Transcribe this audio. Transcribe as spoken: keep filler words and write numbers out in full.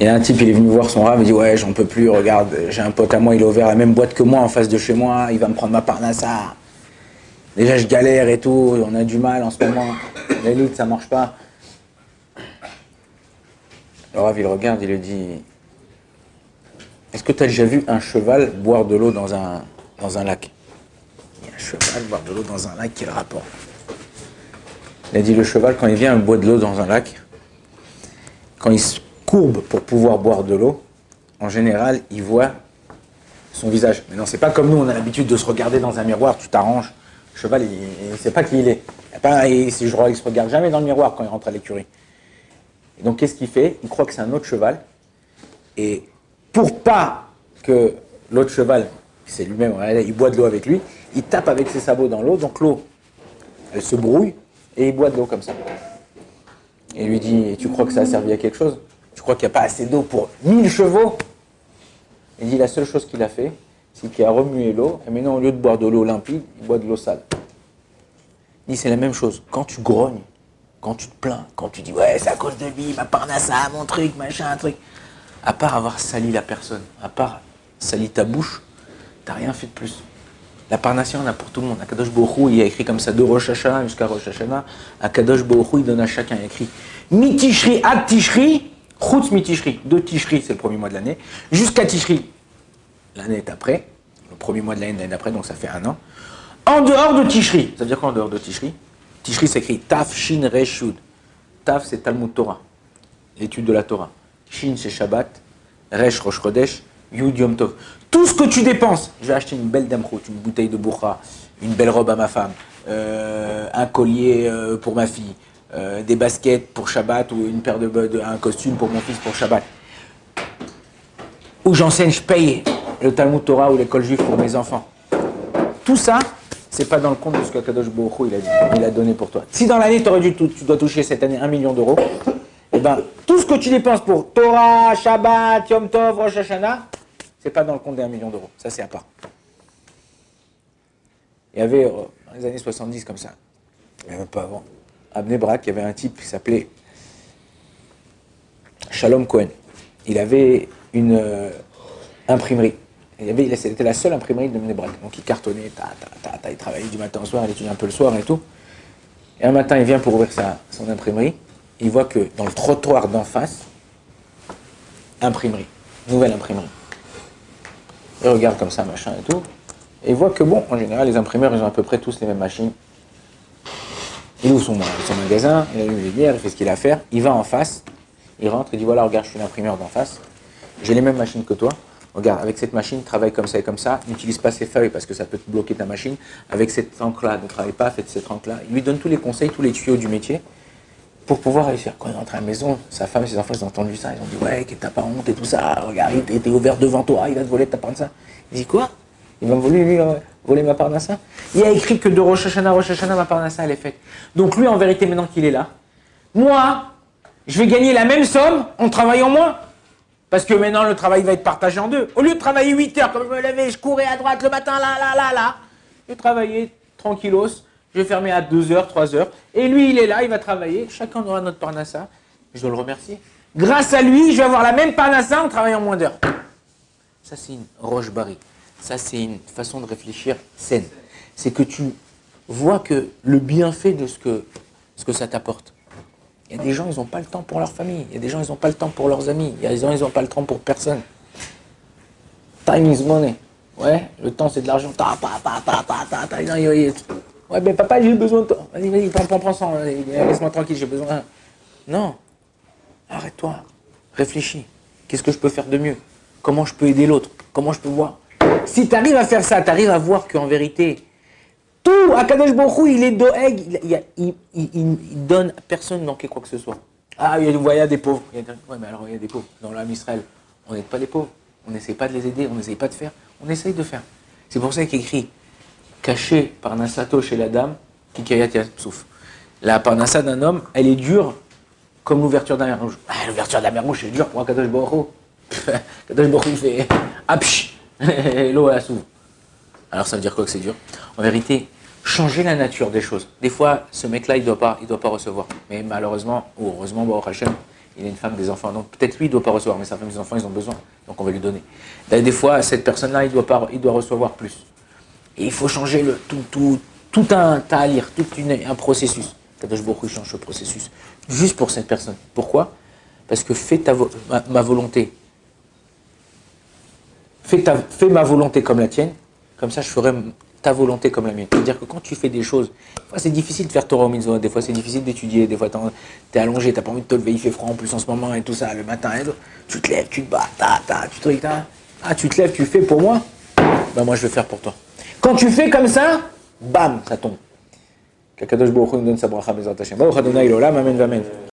Il y a un type, il est venu voir son rave, il dit ouais, j'en peux plus, regarde, j'ai un pote à moi, il a ouvert la même boîte que moi en face de chez moi, il va me prendre ma parnassa. Déjà, je galère et tout, on a du mal en ce moment. L'élite, ça marche pas. Le rave, il regarde, il lui dit est-ce que tu as déjà vu un cheval boire de l'eau dans un, dans un lac? Il y a un cheval boire de l'eau dans un lac, quel rapport? Il a dit le cheval, quand il vient boire de l'eau dans un lac, quand il se courbe pour pouvoir boire de l'eau, en général, il voit son visage. Mais non, c'est pas comme nous, on a l'habitude de se regarder dans un miroir, tu t'arranges. Le cheval, il ne sait pas qui il est. Il, pas, il, il, je, il se regarde jamais dans le miroir quand il rentre à l'écurie. Et donc, qu'est-ce qu'il fait? Il croit que c'est un autre cheval. Et pour pas que l'autre cheval, c'est lui-même, il boit de l'eau avec lui, il tape avec ses sabots dans l'eau, donc l'eau, elle se brouille, et il boit de l'eau comme ça. Et il lui dit, tu crois que ça a servi à quelque chose? Tu crois qu'il n'y a pas assez d'eau pour mille chevaux? Il dit, la seule chose qu'il a fait, c'est qu'il a remué l'eau, et maintenant, au lieu de boire de l'eau limpide, il boit de l'eau sale. Il dit, c'est la même chose. Quand tu grognes, quand tu te plains, quand tu dis, ouais, c'est à cause de lui, ma parnassa, mon truc, machin, un truc. À part avoir sali la personne, à part sali ta bouche, t'as rien fait de plus. La parnassa, on a pour tout le monde. Akadosh Baruch Hu, il a écrit comme ça de Rosh Hashanah jusqu'à Rosh Hashanah. Akadosh Baruch Hu, il donne à chacun. Il a écrit Mi-Tishri ad Tishri, Chutz Mi-Tishri. De Tishri, c'est le premier mois de l'année, jusqu'à Tishri, l'année d'après, le premier mois de l'année l'année d'après, donc ça fait un an. En dehors de Tishri, ça veut dire quoi en dehors de Tishri? Tishri s'écrit Taf, Shin, Resh, Yud. Taf, c'est Talmud Torah, l'étude de la Torah. Shin, c'est Shabbat. Resh, Rosh Chodesh. Yud, Yom Tov. Tout ce que tu dépenses, je vais acheter une belle damrout, une bouteille de bourra, une belle robe à ma femme, euh, un collier euh, pour ma fille, euh, des baskets pour Shabbat ou une paire de, de un costume pour mon fils pour Shabbat. Ou j'enseigne, je paye le Talmud Torah ou l'école juive pour mes enfants. Tout ça, c'est pas dans le compte de ce que Kadosh Baruch Hu il a dit, il a donné pour toi. Si dans l'année tu dois toucher cette année un million d'euros, eh ben tout ce que tu dépenses pour Torah, Shabbat, Yom Tov, Rosh Hashanah, c'est pas dans le compte d'un million d'euros. Ça, c'est à part. Il y avait, euh, dans les années soixante-dix, comme ça, il y avait pas avant, à Bnei Brak, il y avait un type qui s'appelait Shalom Cohen. Il avait une euh, imprimerie. Il avait, c'était la seule imprimerie de Bnei Brak. Donc, il cartonnait, ta, ta, ta, ta, il travaillait du matin au soir, il étudiait un peu le soir et tout. Et un matin, il vient pour ouvrir sa, son imprimerie. Il voit que dans le trottoir d'en face, imprimerie, nouvelle imprimerie. Il regarde comme ça, machin et tout, et il voit que bon, en général, les imprimeurs, ils ont à peu près tous les mêmes machines. Il ouvre son, son magasin, il allume les lumières, il fait ce qu'il a à faire, il va en face, il rentre, il dit voilà, regarde, je suis l'imprimeur d'en face, j'ai les mêmes machines que toi, regarde, avec cette machine, travaille comme ça et comme ça, n'utilise pas ces feuilles parce que ça peut te bloquer ta machine, avec cette encre-là, ne travaille pas, faites cette encre-là. Il lui donne tous les conseils, tous les tuyaux du métier, pour pouvoir réussir. Quand il est rentré à la maison, sa femme et ses enfants, ils ont entendu ça. Ils ont dit ouais, que t'as pas honte et tout ça. Regarde, il était ouvert devant toi, il va te voler ta parnassa. Il dit quoi? Il va me voler, lui, euh, voler ma parnassa? Il a écrit que de Rosh Hashanah, Rosh Hashanah, ma parnassa, elle est faite. Donc lui, en vérité, maintenant qu'il est là, moi, je vais gagner la même somme en travaillant moins. Parce que maintenant, le travail va être partagé en deux. Au lieu de travailler huit heures, comme je me levais, je courais à droite le matin, là, là, là, là, je vais travailler tranquillos. Je vais fermer à deux heures, trois heures. Et lui, il est là, il va travailler. Chacun aura notre parnassa. Je dois le remercier. Grâce à lui, je vais avoir la même parnassa en travaillant moins d'heures. Ça, c'est une roche barrique. Ça, c'est une façon de réfléchir saine. C'est que tu vois que le bienfait de ce que, ce que ça t'apporte. Il y a des gens, ils n'ont pas le temps pour leur famille. Il y a des gens, ils n'ont pas le temps pour leurs amis. Il y a des gens, ils n'ont pas le temps pour personne. Time is money. Ouais, le temps, c'est de l'argent. Ta, pa, pa, pa, pa, ta, ta, ta, ouais, mais papa, j'ai besoin de toi. Vas-y, vas-y, prends, prends, prends ça. Laisse-moi tranquille, j'ai besoin. Non. Arrête-toi. Réfléchis. Qu'est-ce que je peux faire de mieux? Comment je peux aider l'autre? Comment je peux voir? Si tu arrives à faire ça, tu arrives à voir qu'en vérité, tout, Akadosh Baruch Hu, il est doeg, il, il, il, il, il donne à personne manquer quoi que ce soit. Ah, il y a, il y a des pauvres. Il y a des, ouais, mais alors il y a des pauvres. Dans l'âme Israël, on n'aide pas les pauvres. On n'essaye pas de les aider, on n'essaye pas de faire. On essaye de faire. C'est pour ça qu'il écrit caché par Nassato chez la dame, Kikayat Yatsouf. La parnassa d'un homme, elle est dure comme l'ouverture de la mer rouge. Ah, l'ouverture de la mer rouge, c'est dur pour un Kadosh Baruch Hu. Kadosh Baruch Hu, il fait apch, l'eau elle s'ouvre. Alors ça veut dire quoi que c'est dur? En vérité, changer la nature des choses. Des fois, ce mec-là, il ne doit pas, il doit pas recevoir. Mais malheureusement, ou heureusement, Baruch Hashem, il a une femme, des enfants. Donc peut-être lui, il ne doit pas recevoir, mais sa femme et ses enfants, ils ont besoin. Donc on va lui donner. D'ailleurs, des fois, cette personne-là, il doit, pas, il doit recevoir plus. Et il faut changer le, tout, tout, tout un ta'alir, tout une, un processus. Kadosh Baruch Hu change ce processus. Juste pour cette personne. Pourquoi? Parce que fais ta, ma, ma volonté. Fais, ta, fais ma volonté comme la tienne. Comme ça, je ferai ta volonté comme la mienne. C'est-à-dire que quand tu fais des choses, des fois c'est difficile de faire Torah au mitzvot, des fois c'est difficile d'étudier, des fois tu es allongé, tu n'as pas envie de te lever, il fait froid en plus en ce moment et tout ça, le matin, et tout. Tu te lèves, tu te bats, ta, ta, tu te trucs, ta. Ah, tu te lèves, tu fais pour moi, ben moi je vais faire pour toi. Quand tu fais comme ça, bam, ça tombe. Qu'Akadosh Baruch Hu nous donne sa bracha, Bezrat Hashem. Baruch Adonai l'olam, amen, amen.